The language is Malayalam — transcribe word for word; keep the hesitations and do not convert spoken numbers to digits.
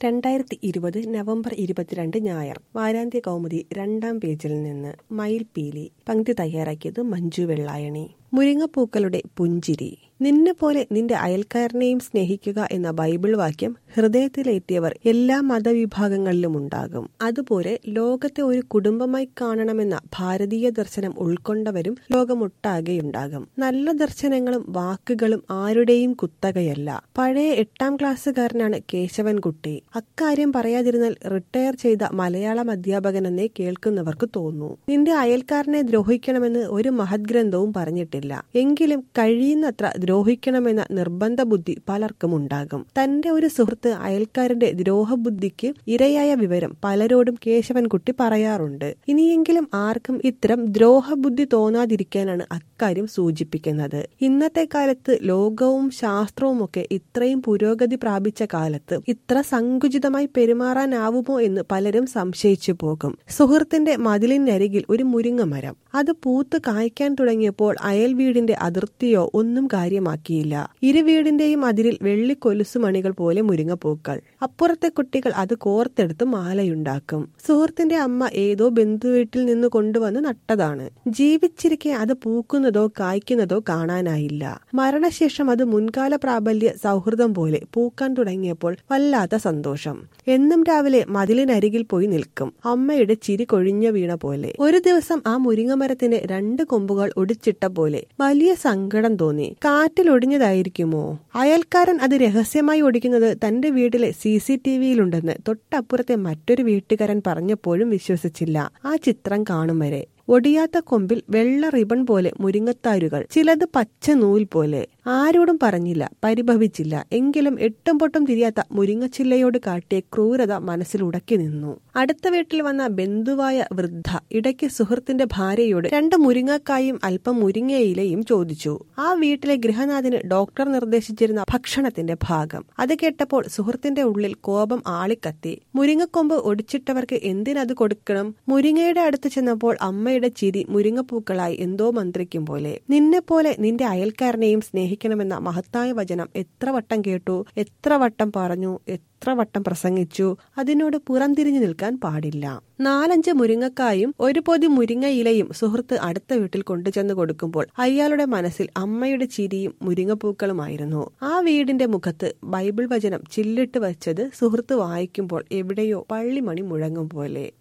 രണ്ടായിരത്തി ഇരുപത് നവംബർ ഇരുപത്തിരണ്ട് ഞായർ. വാരാന്ത്യ കൗമുദി രണ്ടാം പേജിൽ നിന്ന്. മയിൽപീലി. പങ്ക്തി തയ്യാറാക്കിയത് മഞ്ജു വെള്ളായണി. മുരിങ്ങപ്പൂക്കളുടെ പുഞ്ചിരി. നിന്നെ പോലെ നിന്റെ അയൽക്കാരനെയും സ്നേഹിക്കുക എന്ന ബൈബിൾ വാക്യം ഹൃദയത്തിലേറ്റിയവർ എല്ലാ മതവിഭാഗങ്ങളിലും ഉണ്ടാകും. അതുപോലെ ലോകത്തെ ഒരു കുടുംബമായി കാണണമെന്ന ഭാരതീയ ദർശനം ഉൾക്കൊണ്ടവരും ലോകമൊട്ടാകെയുണ്ടാകും. നല്ല ദർശനങ്ങളും വാക്കുകളും ആരുടെയും കുത്തകയല്ല. പഴയ എട്ടാം ക്ലാസ്സുകാരനാണ് കേശവൻകുട്ടി. അക്കാര്യം പറയാതിരുന്നാൽ റിട്ടയർ ചെയ്ത മലയാളം അധ്യാപകനെന്നേ കേൾക്കുന്നവർക്ക് തോന്നൂ. നിന്റെ അയൽക്കാരനെ ദ്രോഹിക്കണമെന്ന് ഒരു മഹത് ഗ്രന്ഥവും പറഞ്ഞിട്ടില്ല. എങ്കിലും കഴിയുന്നത്ര ദ്രോഹിക്കണമെന്ന നിർബന്ധ ബുദ്ധി പലർക്കും ഉണ്ടാകും. തന്റെ ഒരു സുഹൃത്ത് അയൽക്കാരന്റെ ദ്രോഹബുദ്ധിക്ക് ഇരയായ വിവരം പലരോടും കേശവൻകുട്ടി പറയാറുണ്ട്. ഇനിയെങ്കിലും ആർക്കും ഇത്തരം ദ്രോഹബുദ്ധി തോന്നാതിരിക്കാനാണ് അക്കാര്യം സൂചിപ്പിക്കുന്നത്. ഇന്നത്തെ കാലത്ത് ലോകവും ശാസ്ത്രവും ഒക്കെ ഇത്രയും പുരോഗതി പ്രാപിച്ച കാലത്ത് ഇത്ര സങ്കുചിതമായി പെരുമാറാനാവുമോ എന്ന് പലരും സംശയിച്ചു പോകും. സുഹൃത്തിന്റെ മതിലിനരികിൽ ഒരു മുരിങ്ങമരം. അത് പൂത്ത് കായ്ക്കാൻ തുടങ്ങിയപ്പോൾ അയൽ വീടിന്റെ അതിർത്തിയോ ഒന്നും കാര്യമാക്കിയില്ല. ഇരു വീടിന്റെയും അതിരിൽ വെള്ളിക്കൊലുസു മണികൾ പോലെ മുരിങ്ങപ്പൂക്കൾ. അപ്പുറത്തെ കുട്ടികൾ അത് കോർത്തെടുത്ത് മാലയുണ്ടാക്കും. സുഹൃത്തിന്റെ അമ്മ ഏതോ ബന്ധുവീട്ടിൽ നിന്ന് കൊണ്ടുവന്ന് നട്ടതാണ്. ജീവിച്ചിരിക്കെ അത് പൂക്കുന്നതോ കായ്ക്കുന്നതോ കാണാനായില്ല. മരണശേഷം അത് മുൻകാല പ്രാബല്യ സൗഹൃദം പോലെ പൂക്കാൻ തുടങ്ങിയപ്പോൾ വല്ലാത്ത സന്തോഷം. എന്നും രാവിലെ മതിലിനരികിൽ പോയി നിൽക്കും, അമ്മയുടെ ചിരി കൊഴിഞ്ഞ വീണ പോലെ. ഒരു ദിവസം ആ മുരിങ്ങമരത്തിന് രണ്ട് കൊമ്പുകൾ ഒടിച്ചിട്ട പോലെ വലിയ സങ്കടം തോന്നി. കാറ്റിൽ ഒടിഞ്ഞതായിരിക്കുമോ? അയൽക്കാരൻ അത് രഹസ്യമായി ഒടിക്കുന്നത് തന്റെ വീട്ടിലെ സി സി ടി വിയിലുണ്ടെന്ന് തൊട്ടപ്പുറത്തെ മറ്റൊരു വീട്ടുകാരൻ പറഞ്ഞപ്പോഴും വിശ്വസിച്ചില്ല. ആ ചിത്രം കാണും വരെ. ഒടിയാത്ത കൊമ്പിൽ വെള്ള റിബൺ പോലെ മുരിങ്ങത്താരുകൾ, ചിലത് പച്ച നൂൽ പോലെ. ആരോടും പറഞ്ഞില്ല, പരിഭവിച്ചില്ല. എങ്കിലും എട്ടും പൊട്ടും തിരിയാത്ത മുരിങ്ങച്ചില്ലയോട് കാട്ടിയ ക്രൂരത മനസ്സിൽ ഉടക്കി നിന്നു. അടുത്ത വീട്ടിൽ വന്ന ബന്ധുവായ വൃദ്ധ ഇടയ്ക്ക് സുഹൃത്തിന്റെ ഭാര്യയോട് രണ്ട് മുരിങ്ങക്കായും അല്പം മുരിങ്ങയിലയും ചോദിച്ചു. ആ വീട്ടിലെ ഗൃഹനാഥന് ഡോക്ടർ നിർദ്ദേശിച്ചിരുന്ന ഭക്ഷണത്തിന്റെ ഭാഗം. അത് കേട്ടപ്പോൾ സുഹൃത്തിന്റെ ഉള്ളിൽ കോപം ആളിക്കത്തി. മുരിങ്ങക്കൊമ്പ് ഒടിച്ചിട്ടവർക്ക് എന്തിനത് കൊടുക്കണം? മുരിങ്ങയുടെ അടുത്ത് ചെന്നപ്പോൾ അമ്മയുടെ ചിരി മുരിങ്ങപ്പൂക്കളായി എന്തോ മന്ത്രിക്കും പോലെ. നിന്നെ പോലെ നിന്റെ അയൽക്കാരനെയും സ്നേഹിക്കണമെന്ന മഹത്തായ വചനം എത്ര വട്ടം കേട്ടു, എത്ര വട്ടം പറഞ്ഞു, എത്ര വട്ടം പ്രസംഗിച്ചു. അതിനോട് പുറംതിരിഞ്ഞു നിൽക്കാൻ പാടില്ല. നാലഞ്ച് മുരിങ്ങക്കായും ഒരു പൊതി മുരിങ്ങ ഇലയും സുഹൃത്ത് അടുത്ത വീട്ടിൽ കൊണ്ടുചെന്ന് കൊടുക്കുമ്പോൾ അയാളുടെ മനസ്സിൽ അമ്മയുടെ ചിരിയും മുരിങ്ങപ്പൂക്കളുമായിരുന്നു. ആ വീടിന്റെ മുഖത്ത് ബൈബിൾ വചനം ചില്ലിട്ട് വച്ചത് സുഹൃത്ത് വായിക്കുമ്പോൾ എവിടെയോ പള്ളിമണി മുഴങ്ങും പോലെ.